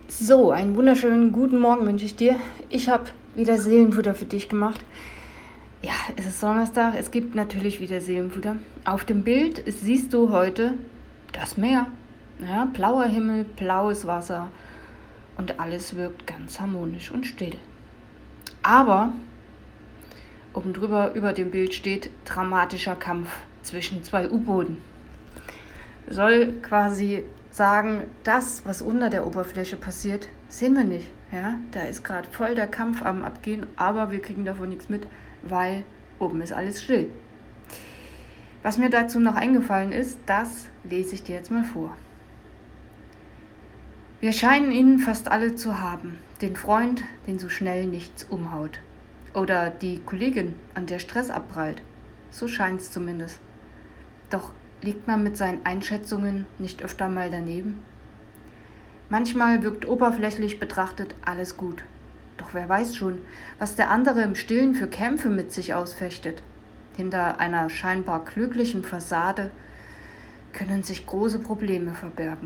So, einen wunderschönen guten Morgen wünsche ich dir. Ich habe wieder Seelenfutter für dich gemacht. Ja, es ist Donnerstag, es gibt natürlich wieder Seelenfutter. Auf dem Bild siehst du heute das Meer. Ja, blauer Himmel, blaues Wasser und alles wirkt ganz harmonisch und still. Aber oben drüber über dem Bild steht dramatischer Kampf zwischen zwei U-Booten. Soll quasi sagen, das, was unter der Oberfläche passiert, sehen wir nicht. Ja? Da ist gerade voll der Kampf am Abgehen, aber wir kriegen davon nichts mit, weil oben ist alles still. Was mir dazu noch eingefallen ist, das lese ich dir jetzt mal vor. Wir scheinen ihn fast alle zu haben. Den Freund, den so schnell nichts umhaut. Oder die Kollegin, an der Stress abprallt. So scheint es zumindest. Doch liegt man mit seinen Einschätzungen nicht öfter mal daneben? Manchmal wirkt oberflächlich betrachtet alles gut. Doch wer weiß schon, was der andere im Stillen für Kämpfe mit sich ausfechtet. Hinter einer scheinbar glücklichen Fassade können sich große Probleme verbergen.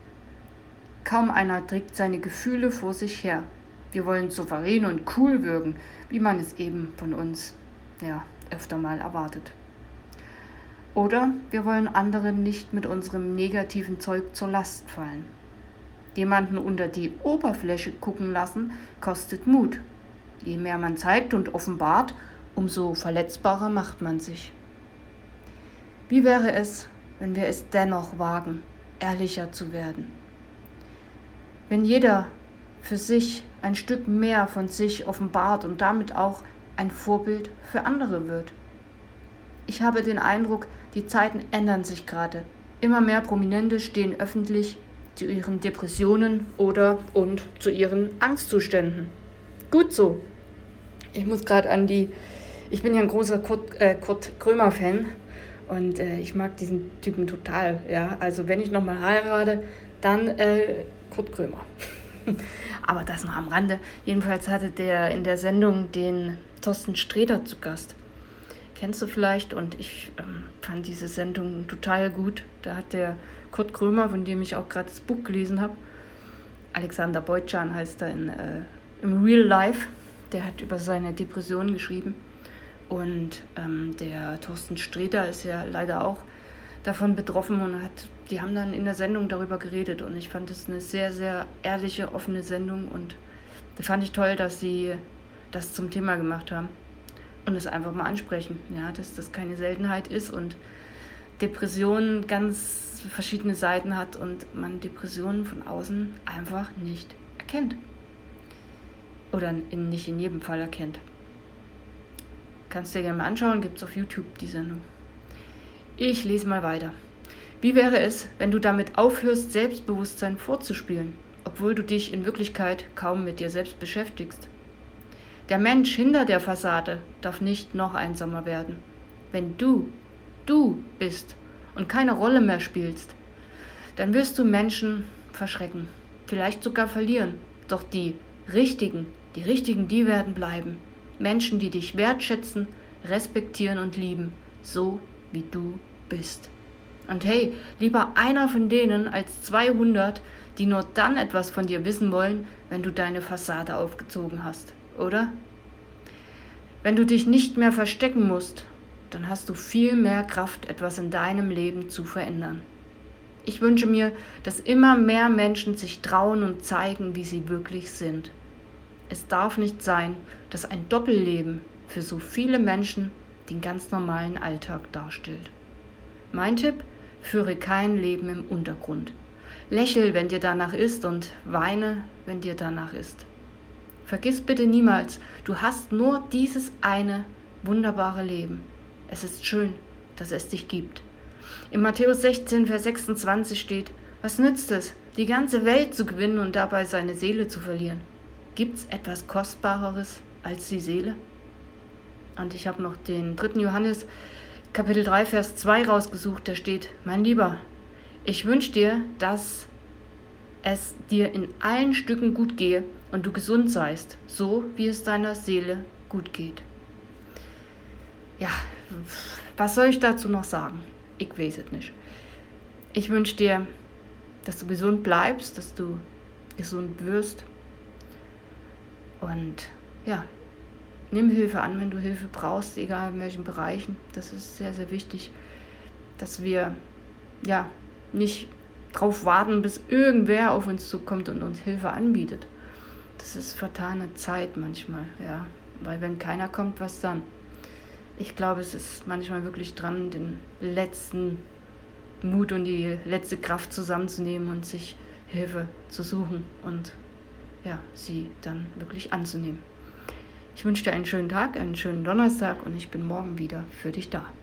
Kaum einer trägt seine Gefühle vor sich her. Wir wollen souverän und cool wirken, wie man es eben von uns öfter mal erwartet. Oder wir wollen anderen nicht mit unserem negativen Zeug zur Last fallen. Jemanden unter die Oberfläche gucken lassen, kostet Mut. Je mehr man zeigt und offenbart, umso verletzbarer macht man sich. Wie wäre es, wenn wir es dennoch wagen, ehrlicher zu werden? Wenn jeder für sich ein Stück mehr von sich offenbart und damit auch ein Vorbild für andere wird. Ich habe den Eindruck, die Zeiten ändern sich gerade. Immer mehr Prominente stehen öffentlich zu ihren Depressionen und zu ihren Angstzuständen. Gut so. Ich muss gerade ich bin ja ein großer Kurt Krömer-Fan und ich mag diesen Typen total. Ja? Also wenn ich nochmal heirate, dann Kurt Krömer. Aber das noch am Rande. Jedenfalls hatte der in der Sendung den Thorsten Sträter zu Gast. Kennst du vielleicht? Und ich fand diese Sendung total gut. Da hat der Kurt Krömer, von dem ich auch gerade das Buch gelesen habe, Alexander Beutschan heißt er im Real Life, der hat über seine Depression geschrieben. Und der Thorsten Sträter ist ja leider auch davon betroffen und die haben dann in der Sendung darüber geredet. Und ich fand es eine sehr, sehr ehrliche, offene Sendung. Und da fand ich toll, dass sie das zum Thema gemacht haben. Und es einfach mal ansprechen, ja, dass das keine Seltenheit ist und Depressionen ganz verschiedene Seiten hat und man Depressionen von außen einfach nicht erkennt. Oder nicht in jedem Fall erkennt. Kannst du dir gerne mal anschauen, gibt es auf YouTube die Sendung. Ich lese mal weiter. Wie wäre es, wenn du damit aufhörst, Selbstbewusstsein vorzuspielen, obwohl du dich in Wirklichkeit kaum mit dir selbst beschäftigst? Der Mensch hinter der Fassade darf nicht noch einsamer werden. Wenn du bist und keine Rolle mehr spielst, dann wirst du Menschen verschrecken, vielleicht sogar verlieren. Doch die Richtigen, die werden bleiben. Menschen, die dich wertschätzen, respektieren und lieben, so wie du bist. Und hey, lieber einer von denen als 200, die nur dann etwas von dir wissen wollen, wenn du deine Fassade aufgezogen hast. Oder? Wenn du dich nicht mehr verstecken musst, dann hast du viel mehr Kraft, etwas in deinem Leben zu verändern. Ich wünsche mir, dass immer mehr Menschen sich trauen und zeigen, wie sie wirklich sind. Es darf nicht sein, dass ein Doppelleben für so viele Menschen den ganz normalen Alltag darstellt. Mein Tipp: führe kein Leben im Untergrund. Lächel, wenn dir danach ist, und weine, wenn dir danach ist. Vergiss bitte niemals, du hast nur dieses eine wunderbare Leben. Es ist schön, dass es dich gibt. In Matthäus 16, Vers 26 steht: Was nützt es, die ganze Welt zu gewinnen und dabei seine Seele zu verlieren? Gibt's etwas Kostbareres als die Seele? Und ich habe noch den 3. Johannes, Kapitel 3, Vers 2 rausgesucht. Da steht: Mein Lieber, ich wünsche dir, dass es dir in allen Stücken gut gehe und du gesund seist, so wie es deiner Seele gut geht. Ja, was soll ich dazu noch sagen? Ich weiß es nicht. Ich wünsche dir, dass du gesund bleibst, dass du gesund wirst. Und ja, nimm Hilfe an, wenn du Hilfe brauchst, egal in welchen Bereichen. Das ist sehr, sehr wichtig, dass wir ja nicht drauf warten, bis irgendwer auf uns zukommt und uns Hilfe anbietet. Das ist vertane Zeit manchmal, ja. Weil wenn keiner kommt, was dann? Ich glaube, es ist manchmal wirklich dran, den letzten Mut und die letzte Kraft zusammenzunehmen und sich Hilfe zu suchen und ja, sie dann wirklich anzunehmen. Ich wünsche dir einen schönen Tag, einen schönen Donnerstag und ich bin morgen wieder für dich da.